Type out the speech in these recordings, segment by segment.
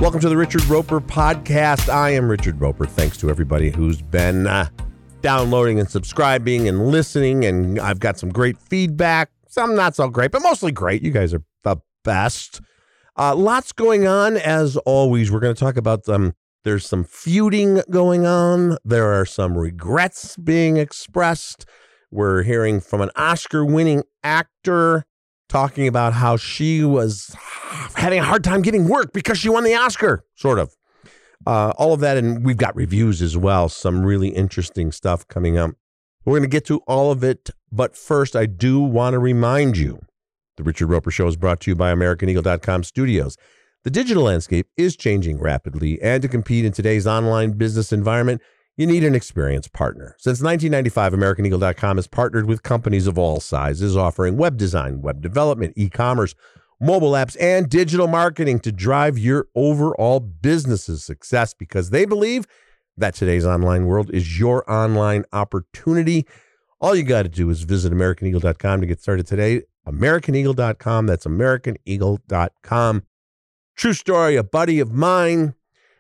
Welcome to the Richard Roper Podcast. I am Richard Roper. Thanks to everybody who's been downloading and subscribing and listening, and I've got some great feedback. Some not so great, but mostly great. You guys are the best. Lots going on, as always. We're going to talk about there's some feuding going on. There are some regrets being expressed. We're hearing from an Oscar-winning actor talking about how she was having a hard time getting work because she won the Oscar, sort of. All of that, and we've got reviews as well. Some really interesting stuff coming up. We're going to get to all of it, but first, I do want to remind you, the Richard Roper Show is brought to you by AmericanEagle.com Studios. The digital landscape is changing rapidly, and to compete in today's online business environment, you need an experienced partner. Since 1995, AmericanEagle.com has partnered with companies of all sizes, offering web design, web development, e-commerce, mobile apps, and digital marketing to drive your overall business's success, because they believe that today's online world is your online opportunity. All you got to do is visit AmericanEagle.com to get started today. AmericanEagle.com. That's AmericanEagle.com. True story, a buddy of mine.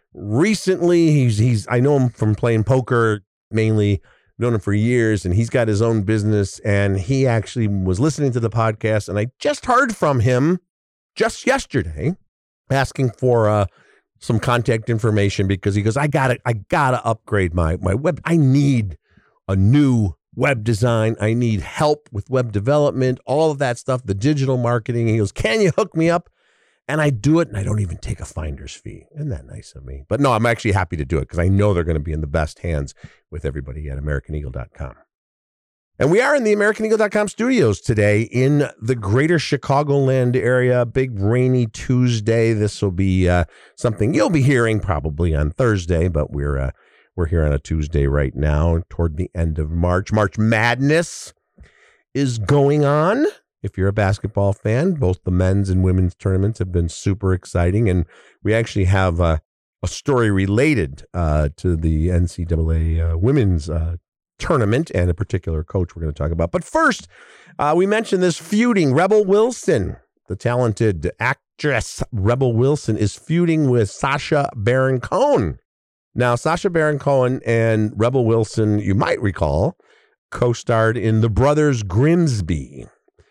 Recently, I know him from playing poker, mainly known him for years, and he's got his own business, and he actually was listening to the podcast, and I just heard from him just yesterday asking for some contact information, because he goes, I gotta upgrade my web. I need a new web design. I need help with web development, all of that stuff, the digital marketing. He goes, can you hook me up? And I do it, and I don't even take a finder's fee. Isn't that nice of me? But no, I'm actually happy to do it, because I know they're going to be in the best hands with everybody at AmericanEagle.com. And we are in the AmericanEagle.com studios today in the greater Chicagoland area. Big rainy Tuesday. This will be something you'll be hearing probably on Thursday, but we're here on a Tuesday right now toward the end of March. March Madness is going on. If you're a basketball fan, both the men's and women's tournaments have been super exciting. And we actually have a story related to the NCAA women's tournament and a particular coach we're going to talk about. But first, we mentioned this feuding. Rebel Wilson, the talented actress Rebel Wilson, is feuding with Sacha Baron Cohen. Now, Sacha Baron Cohen and Rebel Wilson, you might recall, co-starred in The Brothers Grimsby.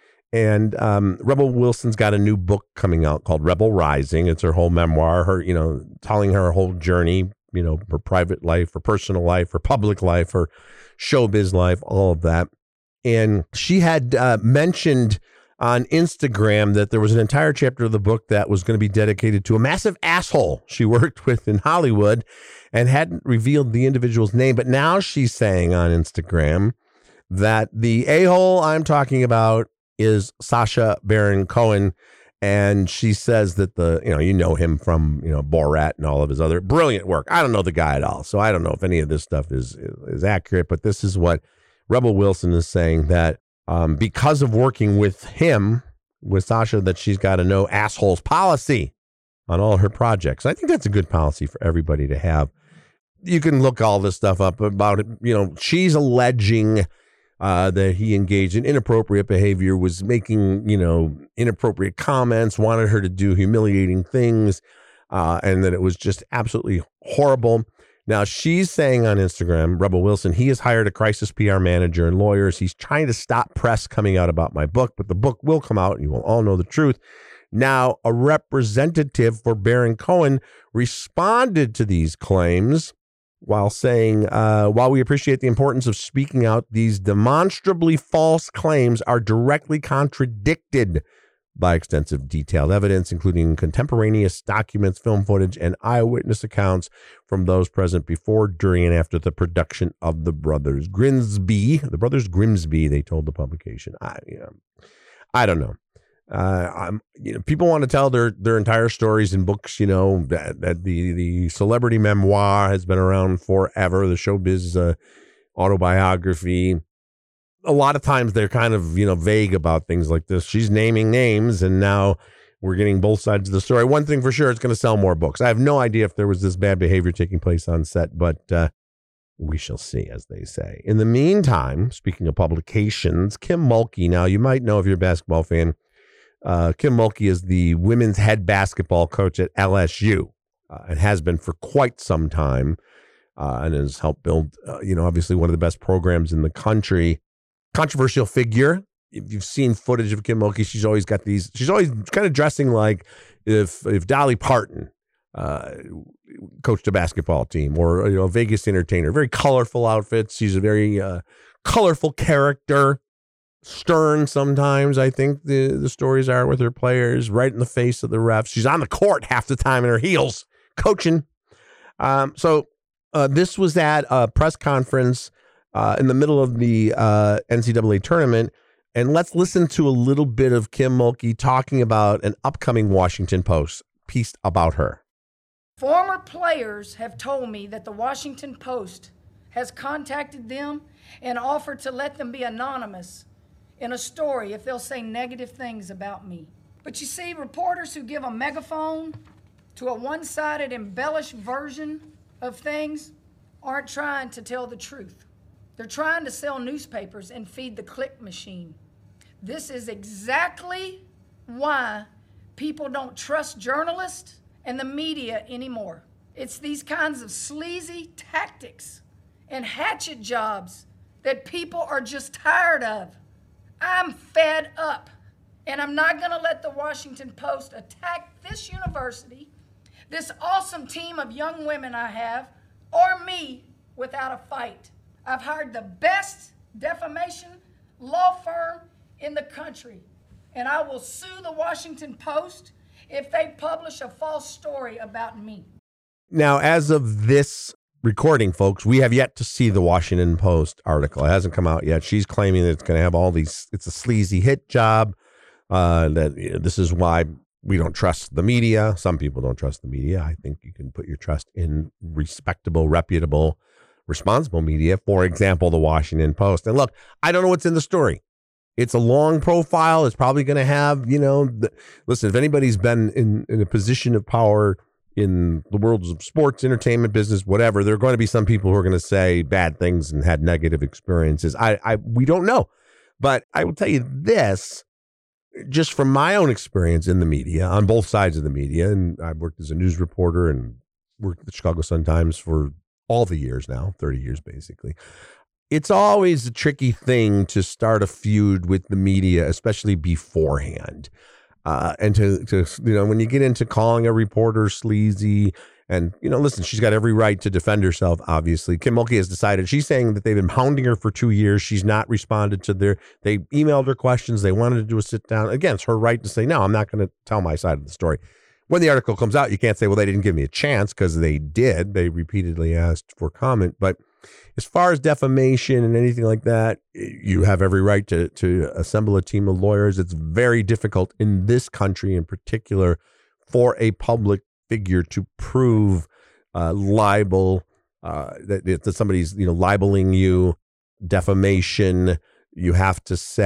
And Rebel Wilson's got a new book coming out called Rebel Rising. It's her whole memoir, her, telling her whole journey, her private life, her personal life, her public life, her showbiz life, all of that. And she had mentioned on Instagram that there was an entire chapter of the book that was going to be dedicated to a massive asshole she worked with in Hollywood, and hadn't revealed the individual's name. But now she's saying on Instagram that the a-hole I'm talking about is Sacha Baron Cohen, and she says that you know him from Borat and all of his other brilliant work. I don't know the guy at all, so I don't know if any of this stuff is accurate. But this is what Rebel Wilson is saying, that because of working with him, with Sacha, that she's got a no assholes policy on all her projects. I think that's a good policy for everybody to have. You can look all this stuff up about it. She's alleging that he engaged in inappropriate behavior, was making, inappropriate comments, wanted her to do humiliating things, and that it was just absolutely horrible. Now, she's saying on Instagram, Rebel Wilson, he has hired a crisis PR manager and lawyers. He's trying to stop press coming out about my book, but the book will come out and you will all know the truth. Now, a representative for Baron Cohen responded to these claims while saying, while we appreciate the importance of speaking out, these demonstrably false claims are directly contradicted by extensive detailed evidence, including contemporaneous documents, film footage, and eyewitness accounts from those present before, during, and after the production of The Brothers Grimsby. The Brothers Grimsby, they told the publication. I don't know. People want to tell their entire stories in books, that the celebrity memoir has been around forever, the showbiz autobiography. A lot of times they're kind of, vague about things like this. She's naming names, and now we're getting both sides of the story. One thing for sure, it's going to sell more books. I have no idea if there was this bad behavior taking place on set, but we shall see, as they say. In the meantime, speaking of publications, Kim Mulkey. Now, you might know if you're a basketball fan, Kim Mulkey is the women's head basketball coach at LSU. and has been for quite some time, and has helped build, obviously one of the best programs in the country. Controversial figure. If you've seen footage of Kim Mulkey, she's always kind of dressing like if Dolly Parton coached a basketball team, or a Vegas entertainer. Very colorful outfits. She's a very colorful character. Stern sometimes, I think the stories are with her players, right in the face of the refs. She's on the court half the time in her heels, coaching. So this was at a press conference in the middle of the NCAA tournament. And let's listen to a little bit of Kim Mulkey talking about an upcoming Washington Post piece about her. Former players have told me that the Washington Post has contacted them and offered to let them be anonymous in a story if they'll say negative things about me. But you see, reporters who give a megaphone to a one-sided, embellished version of things aren't trying to tell the truth. They're trying to sell newspapers and feed the click machine. This is exactly why people don't trust journalists and the media anymore. It's these kinds of sleazy tactics and hatchet jobs that people are just tired of. I'm fed up, and I'm not going to let the Washington Post attack this university, this awesome team of young women I have, or me without a fight. I've hired the best defamation law firm in the country, and I will sue the Washington Post if they publish a false story about me. Now, as of this recording, folks, we have yet to see the Washington Post article. It hasn't come out yet. She's claiming that it's going to have all these, it's a sleazy hit job, that this is why we don't trust the media. Some people don't trust the media. I think you can put your trust in respectable, reputable, responsible media. For example, the Washington Post. And look, I don't know what's in the story. It's a long profile. It's probably going to have, listen, if anybody's been in a position of power in the worlds of sports, entertainment, business, whatever, there are going to be some people who are going to say bad things and had negative experiences. We don't know. But I will tell you this, just from my own experience in the media, on both sides of the media, and I've worked as a news reporter and worked at the Chicago Sun-Times for all the years now, 30 years basically. It's always a tricky thing to start a feud with the media, especially beforehand. And to when you get into calling a reporter sleazy, and, listen, she's got every right to defend herself, obviously. Kim Mulkey has decided, she's saying that they've been hounding her for 2 years. She's not responded to they emailed her questions. They wanted to do a sit down. Again, it's her right to say, no, I'm not going to tell my side of the story. When the article comes out, you can't say, well, they didn't give me a chance, because they did. They repeatedly asked for comment. But as far as defamation and anything like that, you have every right to assemble a team of lawyers. It's very difficult in this country in particular for a public figure to prove libel, that somebody's libeling you, defamation. You have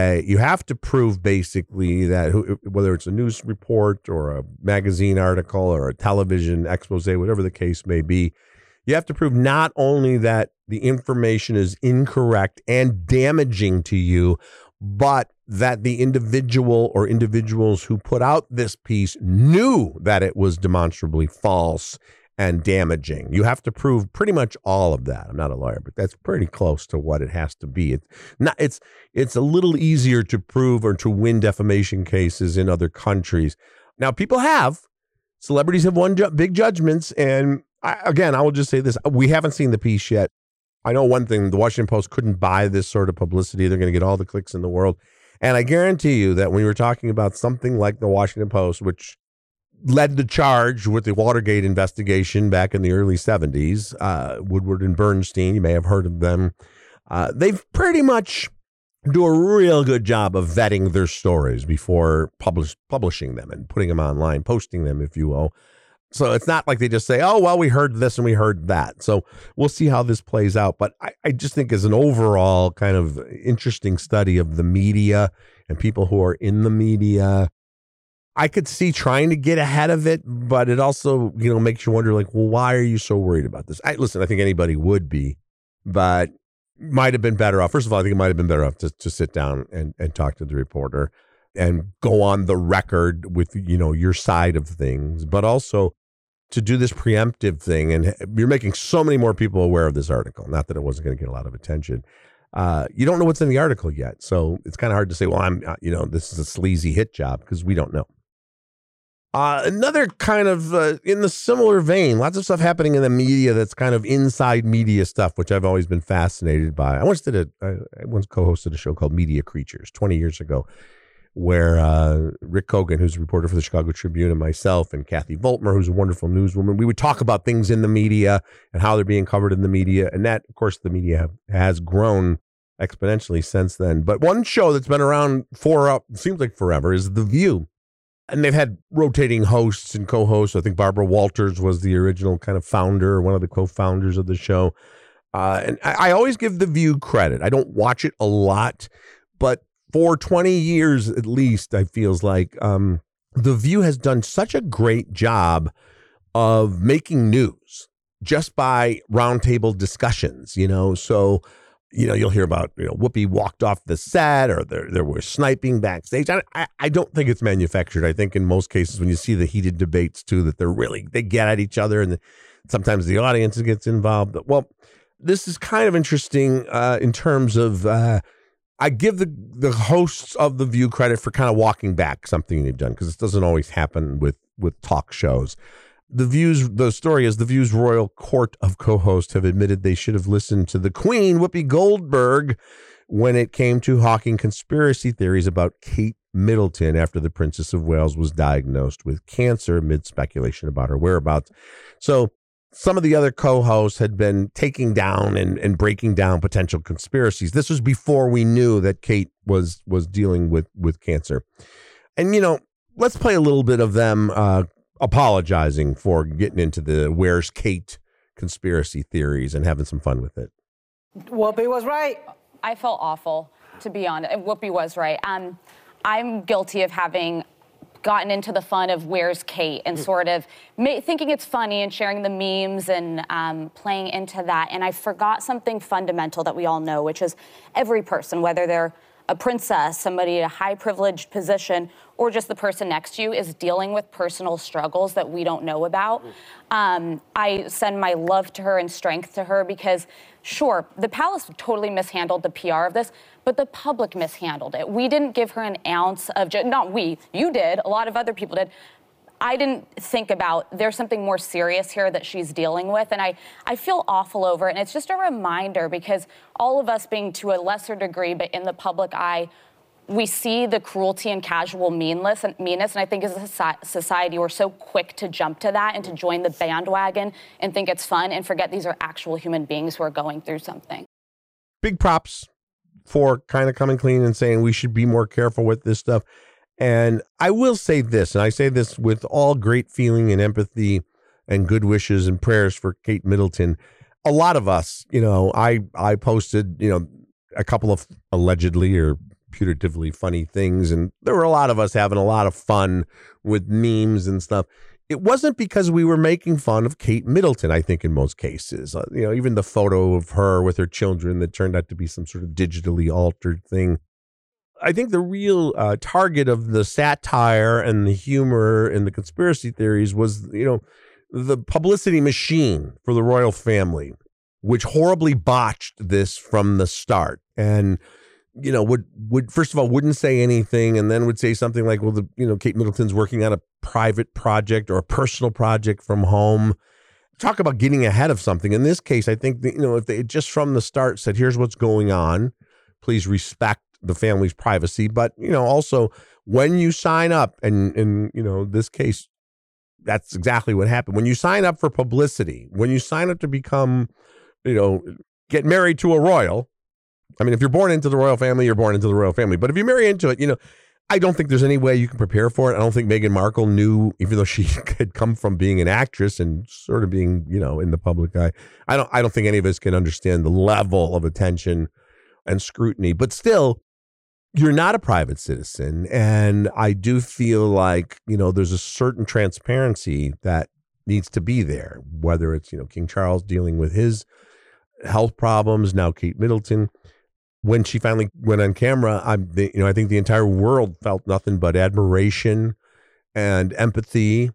to prove basically that whether it's a news report or a magazine article or a television expose, whatever the case may be, you have to prove not only that the information is incorrect and damaging to you, but that the individual or individuals who put out this piece knew that it was demonstrably false and damaging. You have to prove pretty much all of that. I'm not a lawyer, but that's pretty close to what it has to be. It's a little easier to prove or to win defamation cases in other countries. Now, celebrities have won big judgments. And I will just say this. We haven't seen the piece yet. I know one thing, the Washington Post couldn't buy this sort of publicity. They're going to get all the clicks in the world. And I guarantee you that when you were talking about something like the Washington Post, which led the charge with the Watergate investigation back in the early 70s, Woodward and Bernstein, you may have heard of them. They've pretty much do a real good job of vetting their stories before publishing them and putting them online, posting them, if you will. So it's not like they just say, oh, well, we heard this and we heard that. So we'll see how this plays out. But I just think as an overall kind of interesting study of the media and people who are in the media, I could see trying to get ahead of it, but it also, makes you wonder, like, well, why are you so worried about this? Listen, I think anybody would be, but might have been better off. First of all, I think it might have been better off to sit down and talk to the reporter and go on the record with, your side of things, but also to do this preemptive thing, and you're making so many more people aware of this article. Not that it wasn't going to get a lot of attention. You don't know what's in the article yet, so it's kind of hard to say, well, this is a sleazy hit job, because we don't know. Another kind of in the similar vein, lots of stuff happening in the media that's kind of inside media stuff, which I've always been fascinated by. I once co-hosted a show called Media Creatures 20 years ago, where Rick Kogan, who's a reporter for the Chicago Tribune, and myself and Kathy Voltmer, who's a wonderful newswoman, we would talk about things in the media and how they're being covered in the media. And that, of course, the media has grown exponentially since then. But one show that's been around seems like forever is The View. And they've had rotating hosts and co-hosts. I think Barbara Walters was the original kind of founder, one of the co-founders of the show. And I always give The View credit. I don't watch it a lot, but for 20 years at least, I feels like The View has done such a great job of making news just by roundtable discussions, So, you'll hear about, Whoopi walked off the set, or there was sniping backstage. I don't think it's manufactured. I think in most cases, when you see the heated debates too, that they get at each other, and sometimes the audience gets involved. But, well, this is kind of interesting in terms of, I give the hosts of The View credit for kind of walking back something they've done, because it doesn't always happen with talk shows. The story is The View's royal court of co-hosts have admitted they should have listened to the Queen, Whoopi Goldberg, when it came to hawking conspiracy theories about Kate Middleton after the Princess of Wales was diagnosed with cancer amid speculation about her whereabouts. So some of the other co-hosts had been taking down and breaking down potential conspiracies. This was before we knew that Kate was dealing with cancer. And, let's play a little bit of them apologizing for getting into the where's Kate conspiracy theories and having some fun with it. Whoopi was right. I felt awful, to be honest. Whoopi was right. I'm guilty of having gotten into the fun of where's Kate and sort of thinking it's funny and sharing the memes and playing into that. And I forgot something fundamental that we all know, which is every person, whether they're a princess, somebody in a high privileged position, or just the person next to you, is dealing with personal struggles that we don't know about. I send my love to her and strength to her, because sure, the palace totally mishandled the PR of this, but the public mishandled it. We didn't give her an ounce of, not we, you did, a lot of other people did. I didn't think about there's something more serious here that she's dealing with, and I feel awful over it. And it's just a reminder, because all of us, being to a lesser degree, but in the public eye, we see the cruelty and casual meanness, and I think as a society, we're so quick to jump to that and to join the bandwagon and think it's fun and forget these are actual human beings who are going through something. Big props for kind of coming clean and saying we should be more careful with this stuff. And I will say this, and I say this with all great feeling and empathy and good wishes and prayers for Kate Middleton. A lot of us, I posted, a couple of allegedly or putatively funny things, and there were a lot of us having a lot of fun with memes and stuff. It wasn't because we were making fun of Kate Middleton, I think, in most cases. Even the photo of her with her children that turned out to be some sort of digitally altered thing. I think the real target of the satire and the humor and the conspiracy theories was, the publicity machine for the royal family, which horribly botched this from the start. And, would first of all, wouldn't say anything, and then would say something like, well, Kate Middleton's working on a private project or a personal project from home. Talk about getting ahead of something. In this case, I think that, if they just from the start said, here's what's going on, please respect the family's privacy. But, also when you sign up, and in, this case, that's exactly what happened. When you sign up for publicity, when you sign up to become, get married to a royal, I mean, if you're born into the royal family, you're born into the royal family. But if you marry into it, I don't think there's any way you can prepare for it. I don't think Meghan Markle knew, even though she had come from being an actress and sort of being, in the public eye. I don't think any of us can understand the level of attention and scrutiny. But still, you're not a private citizen. And I do feel like, there's a certain transparency that needs to be there, whether it's, King Charles dealing with his health problems, now Kate Middleton. When she finally went on camera, I think the entire world felt nothing but admiration and empathy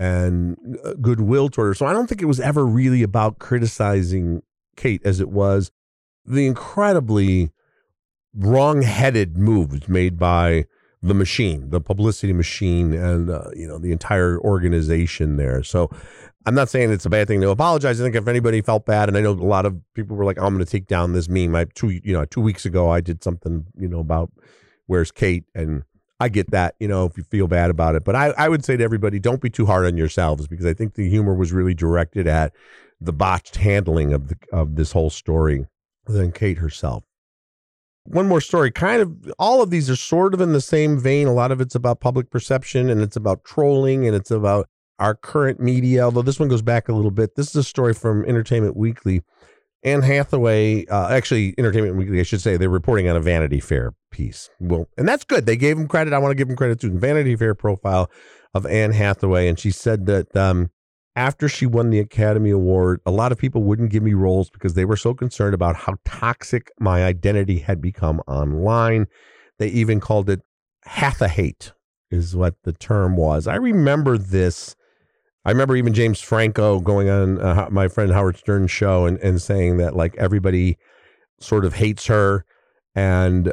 and goodwill toward her. So I don't think it was ever really about criticizing Kate as it was the incredibly wrong-headed moves made by the machine, the publicity machine, and the entire organization there. So I'm not saying it's a bad thing to apologize. I think if anybody felt bad, and I know a lot of people were like, I'm going to take down this meme. 2 weeks ago, I did something, about where's Kate, and I get that, if you feel bad about it. But I would say to everybody, don't be too hard on yourselves, because I think the humor was really directed at the botched handling of this whole story than Kate herself. One more story, kind of, all of these are sort of in the same vein. A lot of it's about public perception, and it's about trolling, and it's about our current media, although this one goes back a little bit. This is a story from Entertainment Weekly. Anne Hathaway, actually Entertainment Weekly, I should say, they're reporting on a Vanity Fair piece. Well, and that's good. They gave them credit. I want to give them credit to the Vanity Fair profile of Anne Hathaway. And she said that after she won the Academy Award, a lot of people wouldn't give me roles because they were so concerned about how toxic my identity had become online. They even called it Hathahate, is what the term was. I remember this. I remember even James Franco going on my friend Howard Stern's show and saying that like everybody sort of hates her. And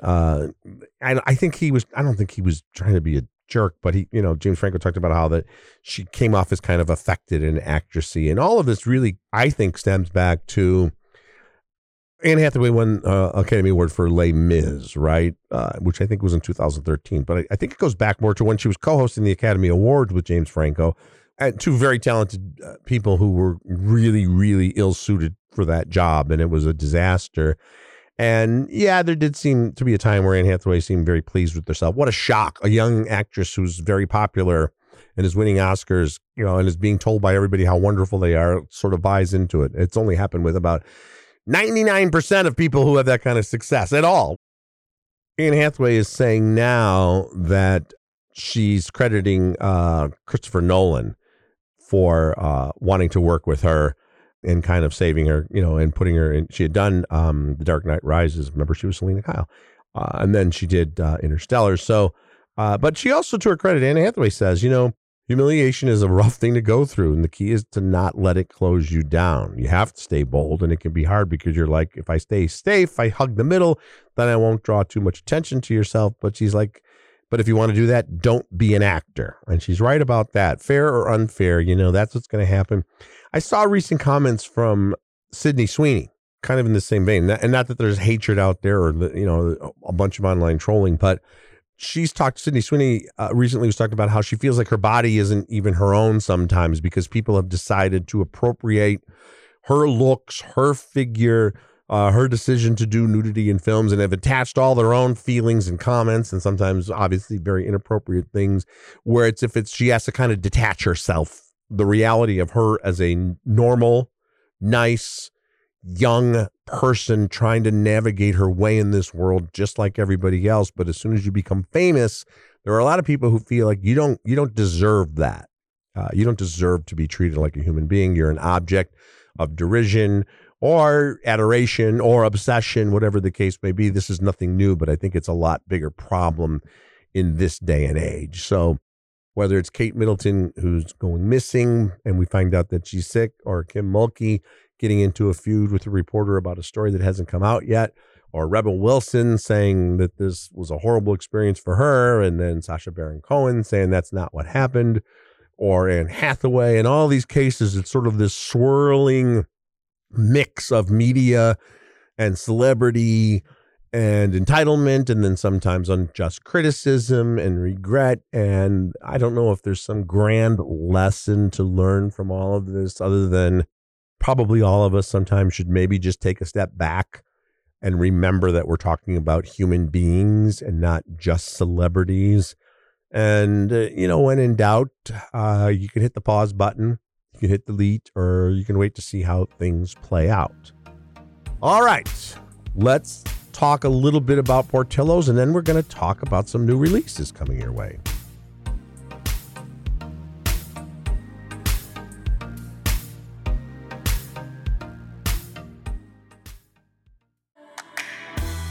I think I don't think he was trying to be a jerk, but James Franco talked about how that she came off as kind of affected and actressy. And all of this really, I think, stems back to Anne Hathaway won Academy Award for Les Mis, right? Which I think was in 2013. But I think it goes back more to when she was co-hosting the Academy Awards with James Franco. And two very talented people who were really, really ill-suited for that job, and it was a disaster. And yeah, there did seem to be a time where Anne Hathaway seemed very pleased with herself. What a shock. A young actress who's very popular and is winning Oscars, and is being told by everybody how wonderful they are, sort of buys into it. It's only happened with about 99% of people who have that kind of success at all. Anne Hathaway is saying now that she's crediting Christopher Nolan for wanting to work with her and kind of saving her, and putting her in. She had done The Dark Knight Rises. Remember, she was Selena Kyle. And then she did Interstellar. So, but she also, to her credit, Anne Hathaway says, humiliation is a rough thing to go through. And the key is to not let it close you down. You have to stay bold. And it can be hard because you're like, if I stay safe, I hug the middle, then I won't draw too much attention to yourself. But she's like, but if you want to do that, don't be an actor. And she's right about that. Fair or unfair, that's what's going to happen. I saw recent comments from Sydney Sweeney, kind of in the same vein. And not that there's hatred out there or, a bunch of online trolling, but Sydney Sweeney recently was talking about how she feels like her body isn't even her own sometimes because people have decided to appropriate her looks, her figure, her decision to do nudity in films, and have attached all their own feelings and comments, and sometimes obviously very inappropriate things, where she has to kind of detach herself, the reality of her as a normal, nice, young person trying to navigate her way in this world just like everybody else. But as soon as you become famous, there are a lot of people who feel like you don't deserve that. You don't deserve to be treated like a human being. You're an object of derision or adoration or obsession, whatever the case may be. This is nothing new, but I think it's a lot bigger problem in this day and age. So whether it's Kate Middleton, who's going missing and we find out that she's sick, or Kim Mulkey getting into a feud with a reporter about a story that hasn't come out yet, or Rebel Wilson saying that this was a horrible experience for her, and then Sacha Baron Cohen saying that's not what happened, or Anne Hathaway, and all these cases, it's sort of this swirling mix of media and celebrity and entitlement, and then sometimes unjust criticism and regret. And I don't know if there's some grand lesson to learn from all of this, other than probably all of us sometimes should maybe just take a step back and remember that we're talking about human beings and not just celebrities. And, when in doubt, you can hit the pause button, you can hit delete, or you can wait to see how things play out. All right, let's talk a little bit about Portillo's, and then we're going to talk about some new releases coming your way.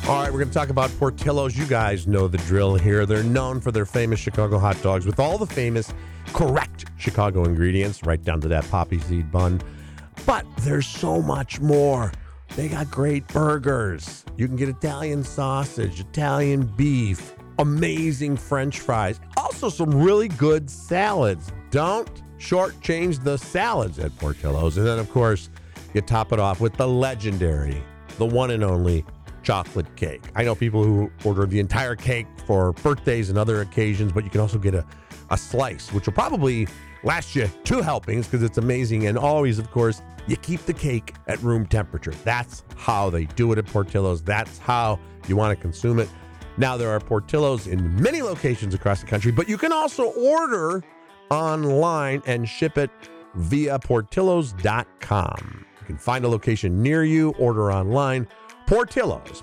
All right, we're going to talk about Portillo's. You guys know the drill here. They're known for their famous Chicago hot dogs with all the famous correct Chicago ingredients, right down to that poppy seed bun. But there's so much more. They got great burgers. You can get Italian sausage, Italian beef, amazing French fries, also some really good salads. Don't shortchange the salads at Portillo's. And then, of course, you top it off with the legendary, the one and only chocolate cake. I know people who order the entire cake for birthdays and other occasions, but you can also get a slice, which will probably last you 2 helpings because it's amazing. And always, of course, you keep the cake at room temperature. That's how they do it at Portillo's. That's how you want to consume it. Now, there are Portillo's in many locations across the country, but you can also order online and ship it via portillos.com. You can find a location near you, order online. Portillo's,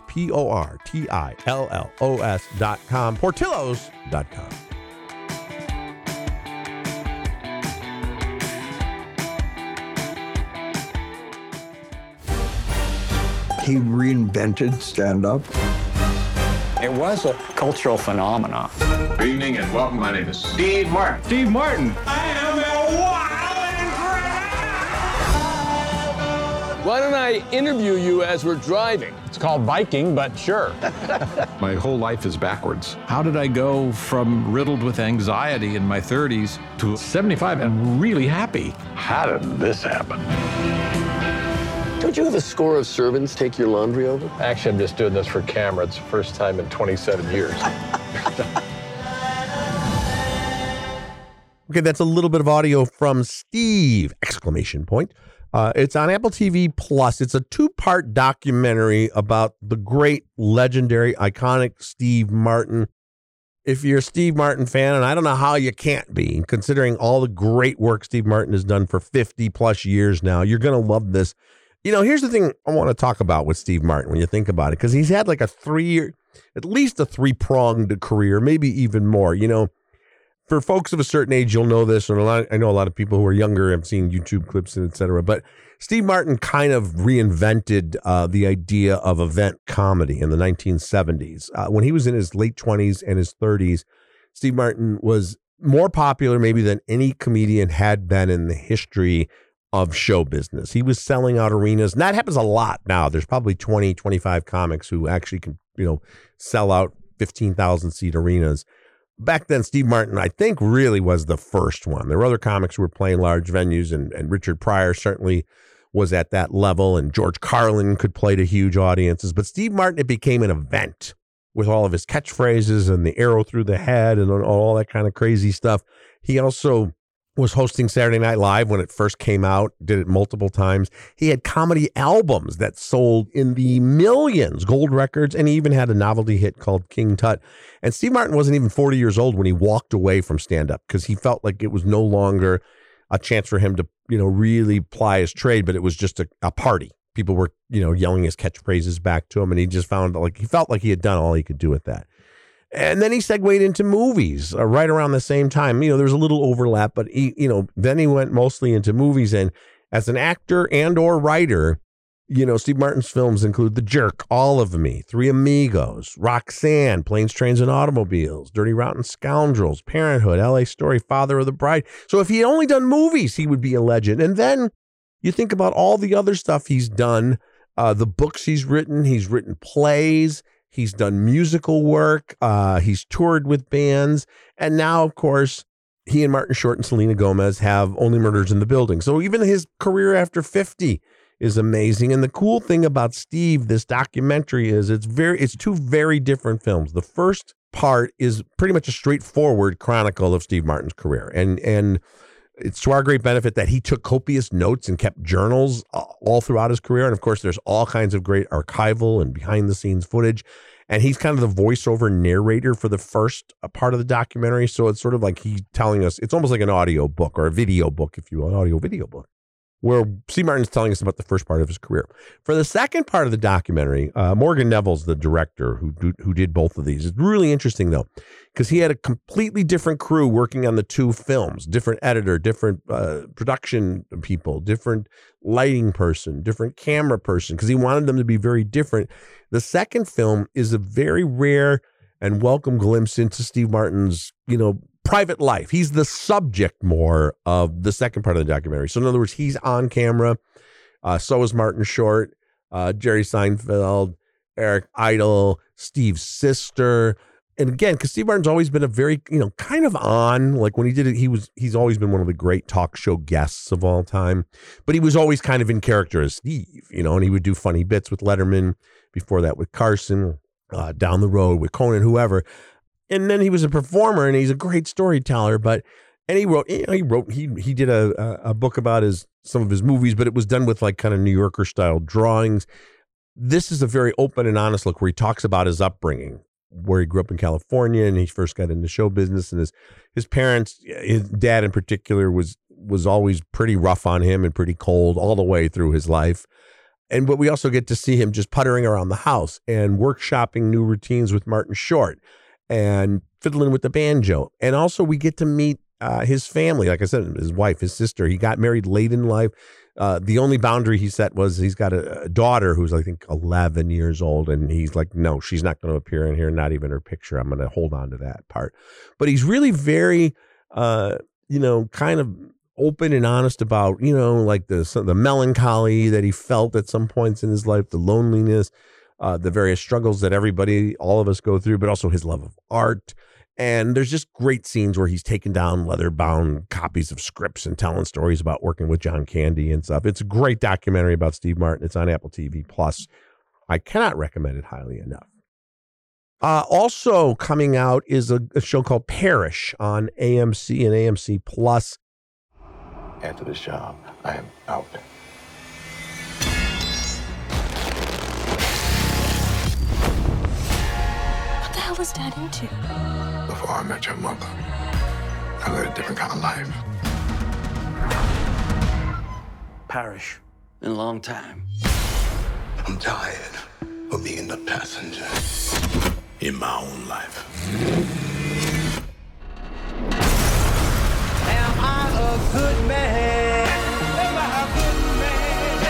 Portillos.com, Portillos.com. He reinvented stand-up. It was a cultural phenomenon. Good evening and welcome. My name is Steve Martin. Steve Martin. I am a wild and Why don't I interview you as we're driving? It's called Viking, but sure. My whole life is backwards. How did I go from riddled with anxiety in my 30s to 75 and really happy? How did this happen? Don't you have a score of servants take your laundry over? Actually, I'm just doing this for camera. It's the first time in 27 years. Okay, that's a little bit of audio from Steve! Exclamation point. It's on Apple TV Plus. It's a 2-part documentary about the great, legendary, iconic Steve Martin. If you're a Steve Martin fan, and I don't know how you can't be, considering all the great work Steve Martin has done for 50 plus years now, you're going to love this. You know, here's the thing I want to talk about with Steve Martin when you think about it, because he's had like at least a 3-pronged career, maybe even more. You know, for folks of a certain age, you'll know this, and I know a lot of people who are younger have seen YouTube clips and et cetera, but Steve Martin kind of reinvented the idea of event comedy in the 1970s. When he was in his late 20s and his 30s, Steve Martin was more popular maybe than any comedian had been in the history of show business. He was selling out arenas, and that happens a lot now. There's probably 20, 25 comics who actually can, sell out 15,000 seat arenas. Back then, Steve Martin, I think, really was the first one. There were other comics who were playing large venues, and Richard Pryor certainly was at that level, and George Carlin could play to huge audiences. But Steve Martin, it became an event with all of his catchphrases and the arrow through the head and all that kind of crazy stuff. He also was hosting Saturday Night Live when it first came out, did it multiple times. He had comedy albums that sold in the millions, gold records, and he even had a novelty hit called King Tut. And Steve Martin wasn't even 40 years old when he walked away from stand-up because he felt like it was no longer a chance for him to, really ply his trade, but it was just a party. People were, yelling his catchphrases back to him, and he just he felt like he had done all he could do with that. And then he segued into movies right around the same time. There's a little overlap, but then he went mostly into movies. And as an actor and or writer, Steve Martin's films include The Jerk, All of Me, Three Amigos, Roxanne, Planes, Trains, and Automobiles, Dirty Rotten Scoundrels, Parenthood, L.A. Story, Father of the Bride. So if he had only done movies, he would be a legend. And then you think about all the other stuff he's done, the books he's written plays, he's done musical work, he's toured with bands, and now, of course, he and Martin Short and Selena Gomez have Only Murders in the Building. So even his career after 50 is amazing. And the cool thing about Steve, this documentary, is it's 2 very different films. The first part is pretty much a straightforward chronicle of Steve Martin's career. And it's to our great benefit that he took copious notes and kept journals all throughout his career. And of course, there's all kinds of great archival and behind the scenes footage. And he's kind of the voiceover narrator for the first part of the documentary. So it's sort of like he's telling us, it's almost like an audio book or a video book, if you will, an audio video book. where Steve Martin's telling us about the first part of his career. For the second part of the documentary, Morgan Neville's the director who did both of these. It's really interesting, though, because he had a completely different crew working on the two films, different editor, different production people, different lighting person, different camera person, because he wanted them to be very different. The second film is a very rare and welcome glimpse into Steve Martin's, private life. He's the subject more of the second part of the documentary. So in other words, he's on camera. So is Martin Short, Jerry Seinfeld, Eric Idle, Steve's sister. And again, because Steve Martin's always been a very, kind of on, like when he did it, he's always been one of the great talk show guests of all time, but he was always kind of in character as Steve, and he would do funny bits with Letterman, before that with Carson, down the road with Conan, whoever. And then he was a performer and he's a great storyteller, and he did a book about some of his movies, but it was done with like kind of New Yorker style drawings. This is a very open and honest look where he talks about his upbringing, where he grew up in California and he first got into show business, and his parents, his dad in particular, was always pretty rough on him and pretty cold all the way through his life. But we also get to see him just puttering around the house and workshopping new routines with Martin Short and fiddling with the banjo. And also we get to meet his family, like I said, his wife, his sister. He got married late in life. The only boundary he set was he's got a daughter who's, I think, 11 years old. And he's like, no, she's not going to appear in here, not even her picture. I'm going to hold on to that part. But he's really very, kind of open and honest about, like the melancholy that he felt at some points in his life, the loneliness, the various struggles that all of us go through, but also his love of art. And there's just great scenes where he's taking down leather-bound copies of scripts and telling stories about working with John Candy and stuff. It's a great documentary about Steve Martin. It's on Apple TV+. I cannot recommend it highly enough. Also coming out is a show called Parish on AMC and AMC+. After this job, I am out. What the hell is Dad into? Before I met your mother, I led a different kind of life. Parish. In a long time. I'm tired of being the passenger in my own life. Am I a good man? Am I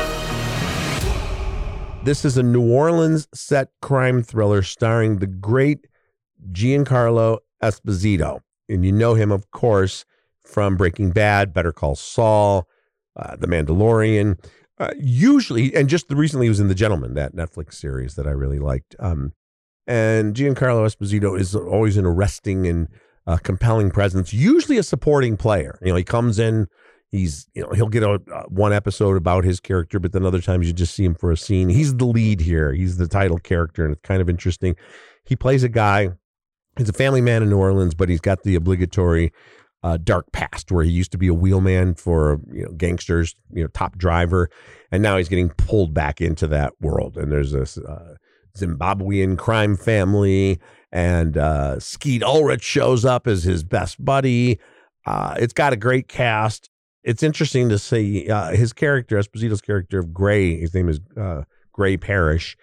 a good man? This is a New Orleans set crime thriller starring the great Giancarlo Esposito. And you know him, of course, from Breaking Bad, Better Call Saul, The Mandalorian. Usually, and just recently he was in The Gentleman, that Netflix series that I really liked. And Giancarlo Esposito is always an arresting and compelling presence, usually a supporting player. He comes in, he'll get one episode about his character, but then other times you just see him for a scene. He's the lead here. He's the title character, and it's kind of interesting. He plays a guy, he's a family man in New Orleans, but he's got the obligatory dark past where he used to be a wheelman for gangsters, top driver, and now he's getting pulled back into that world. And there's this Zimbabwean crime family, and Skeet Ulrich shows up as his best buddy. It's got a great cast. It's interesting to see his character, Esposito's character of Gray. His name is Gray Parrish.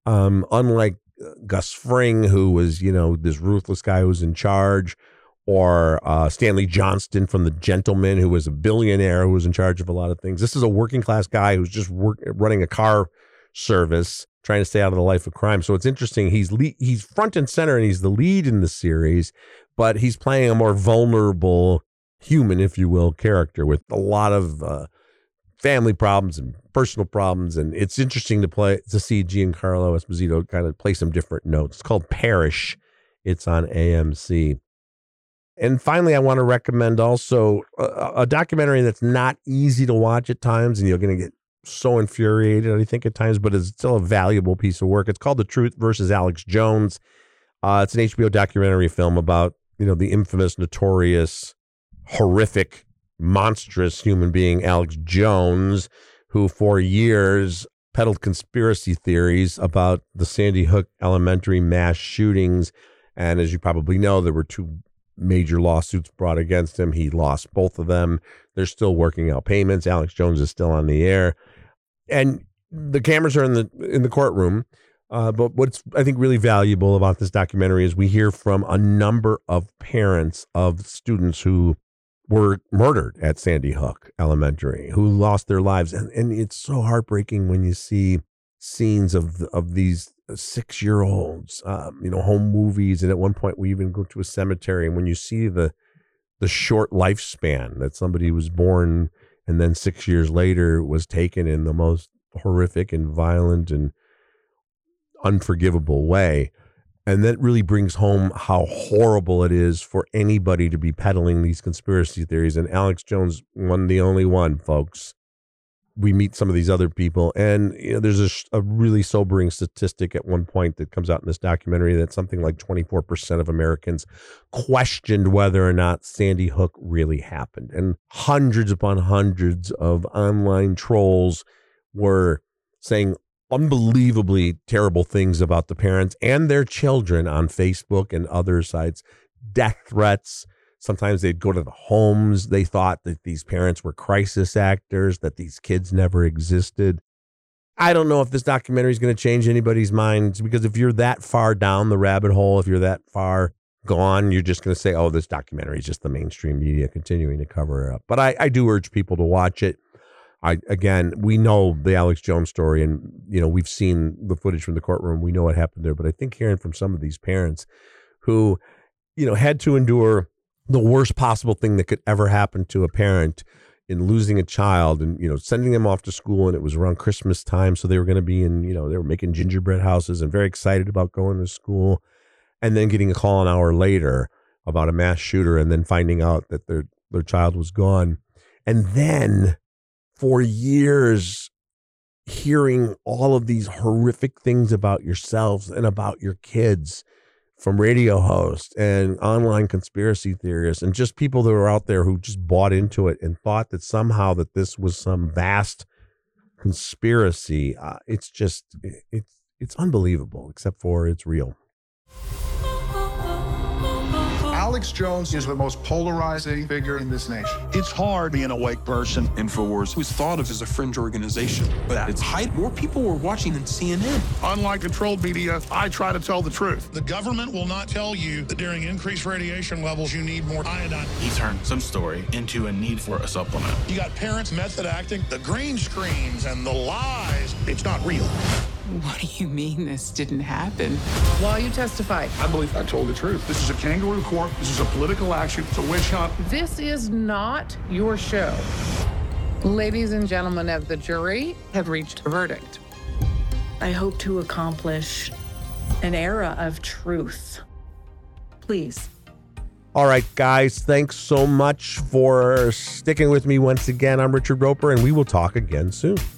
Unlike Gus Fring, who was this ruthless guy who was in charge, or Stanley Johnston from The Gentleman, who was a billionaire who was in charge of a lot of things. This is a working class guy who's just running a car service, trying to stay out of the life of crime. So it's interesting. He's front and center, and he's the lead in the series, but he's playing a more vulnerable human, if you will, character with a lot of family problems and personal problems. And it's interesting to see Giancarlo Esposito kind of play some different notes. It's called Parish. It's on AMC. And finally, I want to recommend also a documentary that's not easy to watch at times, and you're going to get so infuriated, I think, at times, but it's still a valuable piece of work. It's called The Truth versus Alex Jones. It's an HBO documentary film about, the infamous, notorious, horrific, monstrous human being, Alex Jones, who for years peddled conspiracy theories about the Sandy Hook Elementary mass shootings. And as you probably know, there were two major lawsuits brought against him. He lost both of them. They're still working out payments. Alex Jones is still on the air, and the cameras are in the courtroom. But what's, I think, really valuable about this documentary is we hear from a number of parents of students who were murdered at Sandy Hook Elementary, who lost their lives. And it's so heartbreaking when you see scenes of these 6-year-olds, home movies. And at one point we even go to a cemetery, and when you see the short lifespan that somebody was born and then 6 years later was taken in the most horrific and violent and unforgivable way. And that really brings home how horrible it is for anybody to be peddling these conspiracy theories. And Alex Jones wasn't the only one, folks. We meet some of these other people, and there's a really sobering statistic at one point that comes out in this documentary that something like 24% of Americans questioned whether or not Sandy Hook really happened. And hundreds upon hundreds of online trolls were saying unbelievably terrible things about the parents and their children on Facebook and other sites, death threats. Sometimes they'd go to the homes. They thought that these parents were crisis actors, that these kids never existed. I don't know if this documentary is going to change anybody's minds, because if you're that far down the rabbit hole, if you're that far gone, you're just going to say, oh, this documentary is just the mainstream media continuing to cover it up. But I do urge people to watch it. We know the Alex Jones story, and, we've seen the footage from the courtroom. We know what happened there. But I think hearing from some of these parents who, had to endure the worst possible thing that could ever happen to a parent in losing a child, and, sending them off to school, and it was around Christmas time. So they were going to be in, they were making gingerbread houses and very excited about going to school, and then getting a call an hour later about a mass shooter, and then finding out that their child was gone. And then for years, hearing all of these horrific things about yourselves and about your kids from radio hosts and online conspiracy theorists, and just people that were out there who just bought into it and thought that somehow that this was some vast conspiracy. It's unbelievable, except for it's real. Alex Jones is the most polarizing figure in this nation. It's hard being a white person. InfoWars was thought of as a fringe organization, but at its height, more people were watching than CNN. Unlike controlled media, I try to tell the truth. The government will not tell you that during increased radiation levels, you need more iodine. He turned some story into a need for a supplement. You got parents method acting, the green screens and the lies. It's not real. What do you mean this didn't happen? While you testified, I believe I told the truth. This is a kangaroo court. This is a political action. It's a witch hunt. This is not your show. Ladies and gentlemen of the jury have reached a verdict. I hope to accomplish an era of truth. Please. All right, guys, thanks so much for sticking with me once again. I'm Richard Roper, and we will talk again soon.